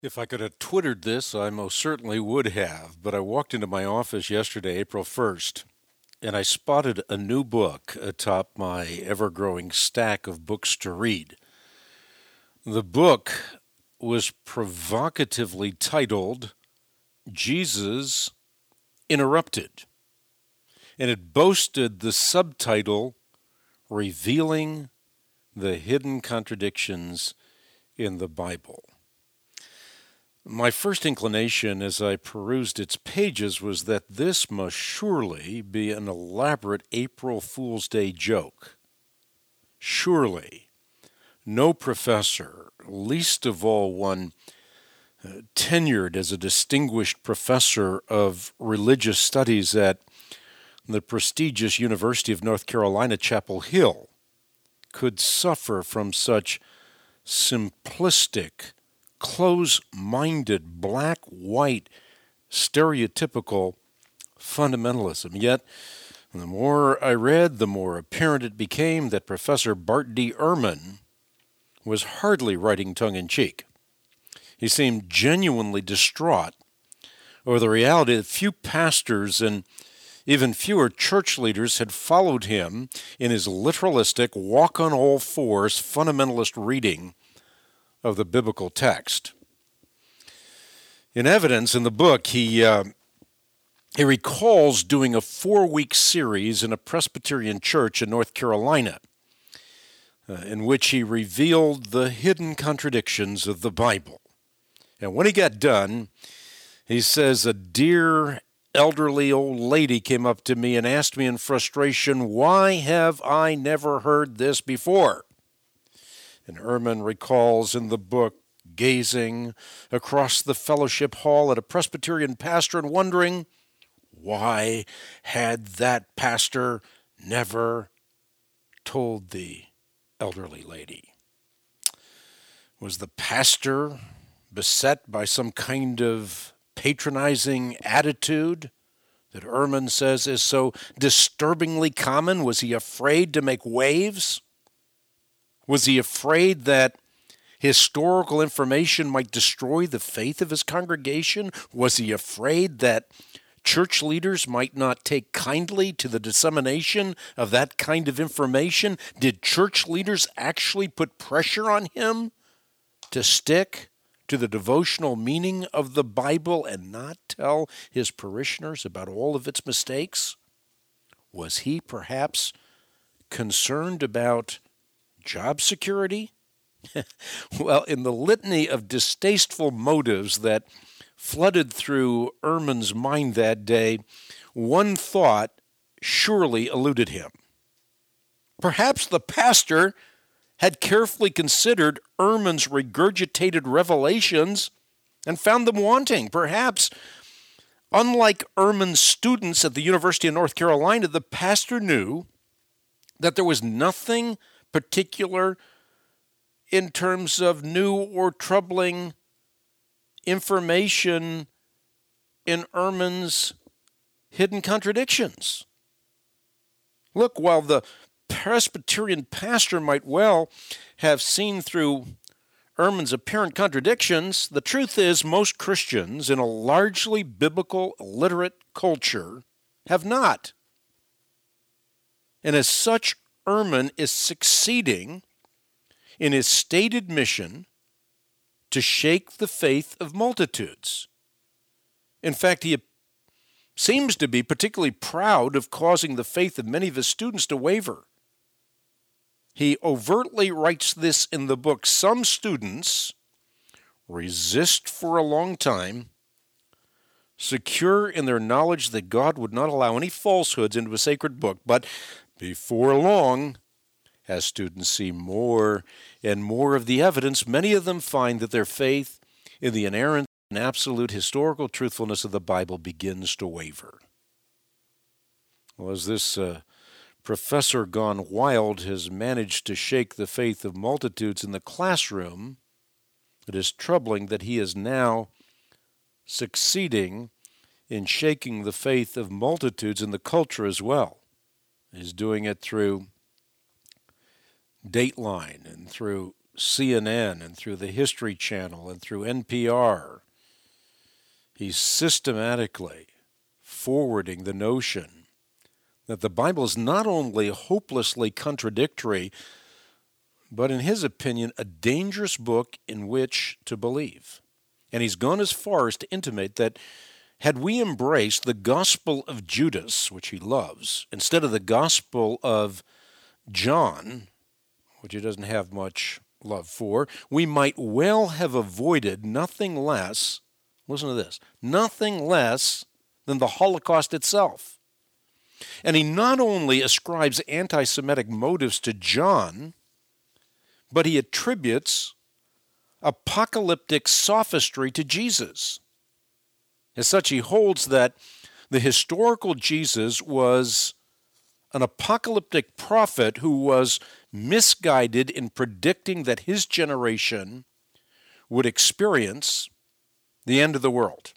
If I could have Twittered this, I most certainly would have. But I walked into my office yesterday, April 1st, and I spotted a new book atop my ever growing stack of books to read. The book was provocatively titled Jesus Interrupted, and it boasted the subtitle Revealing the Hidden Contradictions in the Bible. My first inclination as I perused its pages was that this must surely be an elaborate April Fool's Day joke. Surely, no professor, least of all one tenured as a distinguished professor of religious studies at the prestigious University of North Carolina, Chapel Hill, could suffer from such simplistic, close-minded, black-white, stereotypical fundamentalism. Yet, the more I read, the more apparent it became that Professor Bart D. Ehrman was hardly writing tongue-in-cheek. He seemed genuinely distraught over the reality that few pastors and even fewer church leaders had followed him in his literalistic, walk-on-all-fours fundamentalist reading of the biblical text. In evidence in the book, he recalls doing a 4-week series in a Presbyterian church in North Carolina, in which he revealed the hidden contradictions of the Bible. And when he got done, he says, a dear elderly old lady came up to me and asked me in frustration, "Why have I never heard this before?" And Ehrman recalls in the book gazing across the fellowship hall at a Presbyterian pastor and wondering, why had that pastor never told the elderly lady? Was the pastor beset by some kind of patronizing attitude that Ehrman says is so disturbingly common? Was he afraid to make waves? Was he afraid that historical information might destroy the faith of his congregation? Was he afraid that church leaders might not take kindly to the dissemination of that kind of information? Did church leaders actually put pressure on him to stick to the devotional meaning of the Bible and not tell his parishioners about all of its mistakes? Was he perhaps concerned about job security? Well, in the litany of distasteful motives that flooded through Ehrman's mind that day, one thought surely eluded him. Perhaps the pastor had carefully considered Ehrman's regurgitated revelations and found them wanting. Perhaps, unlike Ehrman's students at the University of North Carolina, the pastor knew that there was nothing particular in terms of new or troubling information in Ehrman's hidden contradictions. Look, while the Presbyterian pastor might well have seen through Ehrman's apparent contradictions, the truth is most Christians in a largely biblical, literate culture have not. And as such, Ehrman is succeeding in his stated mission to shake the faith of multitudes. In fact, he seems to be particularly proud of causing the faith of many of his students to waver. He overtly writes this in the book. Some students resist for a long time, secure in their knowledge that God would not allow any falsehoods into a sacred book, but before long, as students see more and more of the evidence, many of them find that their faith in the inerrant and absolute historical truthfulness of the Bible begins to waver. Well, as this professor gone wild has managed to shake the faith of multitudes in the classroom, it is troubling that he is now succeeding in shaking the faith of multitudes in the culture as well. He's doing it through Dateline and through CNN and through the History Channel and through NPR, he's systematically forwarding the notion that the Bible is not only hopelessly contradictory, but in his opinion, a dangerous book in which to believe. And he's gone as far as to intimate that had we embraced the Gospel of Judas, which he loves, instead of the Gospel of John, which he doesn't have much love for, we might well have avoided nothing less, listen to this, nothing less than the Holocaust itself. And he not only ascribes anti-Semitic motives to John, but he attributes apocalyptic sophistry to Jesus. As such, he holds that the historical Jesus was an apocalyptic prophet who was misguided in predicting that his generation would experience the end of the world.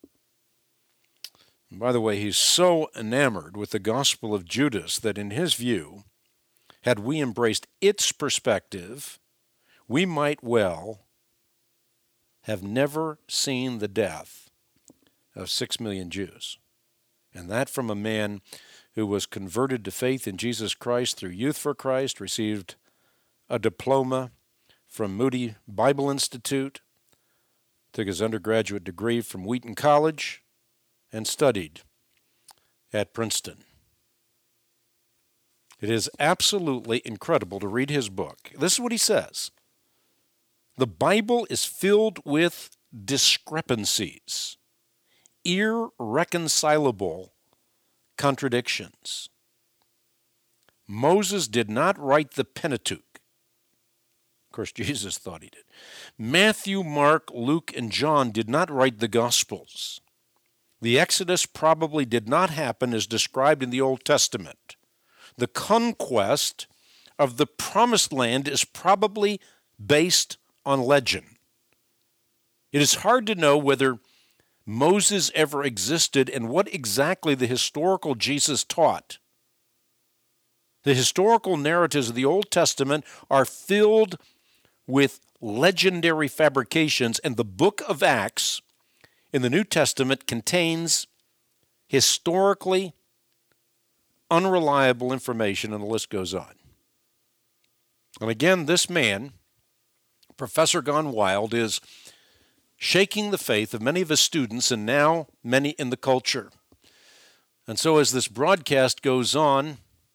And by the way, he's so enamored with the Gospel of Judas that in his view, had we embraced its perspective, we might well have never seen the death of 6 million Jews. And that from a man who was converted to faith in Jesus Christ through Youth for Christ, received a diploma from Moody Bible Institute, took his undergraduate degree from Wheaton College, and studied at Princeton. It is absolutely incredible to read his book. This is what he says. The Bible is filled with discrepancies, irreconcilable contradictions. Moses did not write the Pentateuch. Of course, Jesus thought he did. Matthew, Mark, Luke, and John did not write the Gospels. The Exodus probably did not happen as described in the Old Testament. The conquest of the Promised Land is probably based on legend. It is hard to know whether Moses ever existed and what exactly the historical Jesus taught. The historical narratives of the Old Testament are filled with legendary fabrications, and the book of Acts in the New Testament contains historically unreliable information, and the list goes on. And again, this man, Professor Gone Wild, is shaking the faith of many of his students and now many in the culture. And so as this broadcast goes on,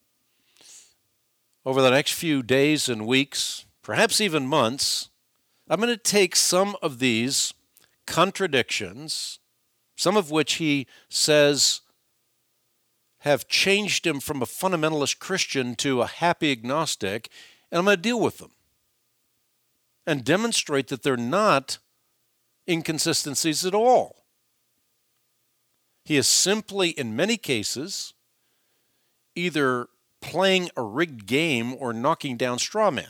over the next few days and weeks, perhaps even months, I'm going to take some of these contradictions, some of which he says have changed him from a fundamentalist Christian to a happy agnostic, and I'm going to deal with them and demonstrate that they're not inconsistencies at all. He is simply, in many cases, either playing a rigged game or knocking down straw men.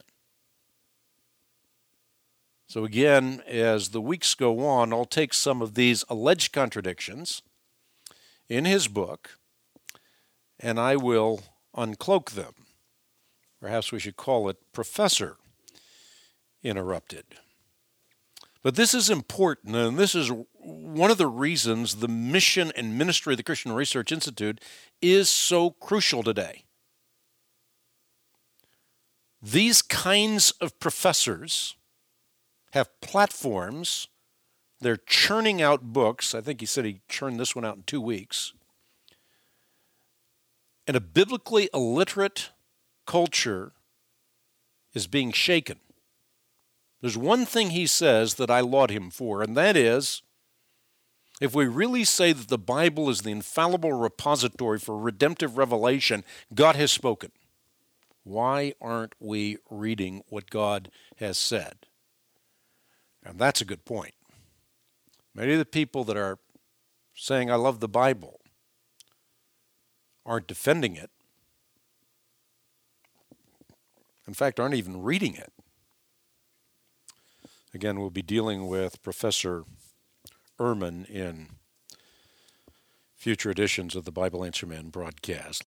So again, as the weeks go on, I'll take some of these alleged contradictions in his book, and I will uncloak them. Perhaps we should call it Professor Interrupted. But this is important, and this is one of the reasons the mission and ministry of the Christian Research Institute is so crucial today. These kinds of professors have platforms. They're churning out books. I think he said he churned this one out in 2 weeks. And a biblically illiterate culture is being shaken. There's one thing he says that I laud him for, and that is, if we really say that the Bible is the infallible repository for redemptive revelation, God has spoken. Why aren't we reading what God has said? And that's a good point. Many of the people that are saying, I love the Bible, aren't defending it. In fact, aren't even reading it. Again, we'll be dealing with Professor Ehrman in future editions of the Bible Answer Man broadcast.